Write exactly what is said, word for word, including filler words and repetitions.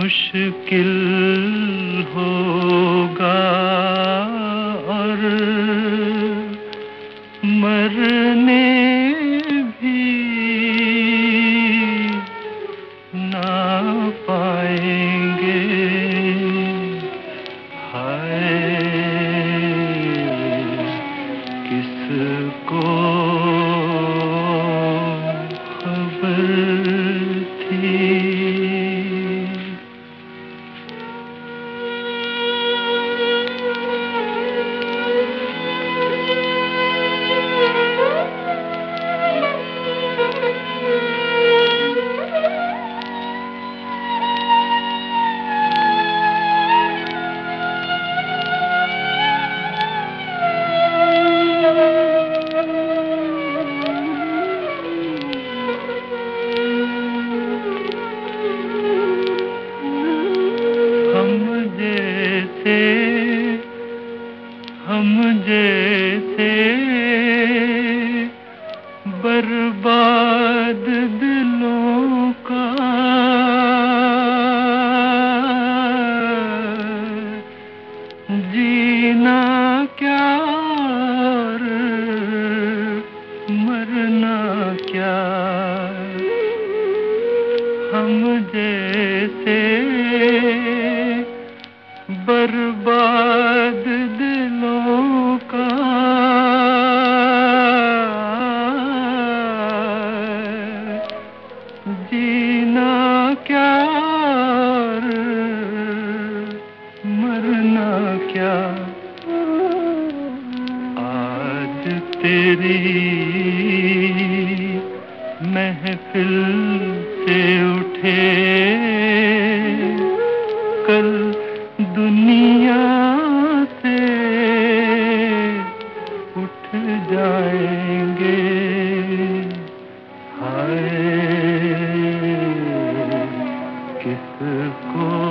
मुश्किल होगा और मरने भी ना पाएंगे। हाय किसको खबर थी। हम जैसे बर्बाद दिलों का जीना क्या और मरना क्या। हम जैसे बर्बाद दिलों का जीना क्या और मरना क्या। आज तेरी महफिल से उठे कल दुनिया से उठ जाएंगे। हाय किसको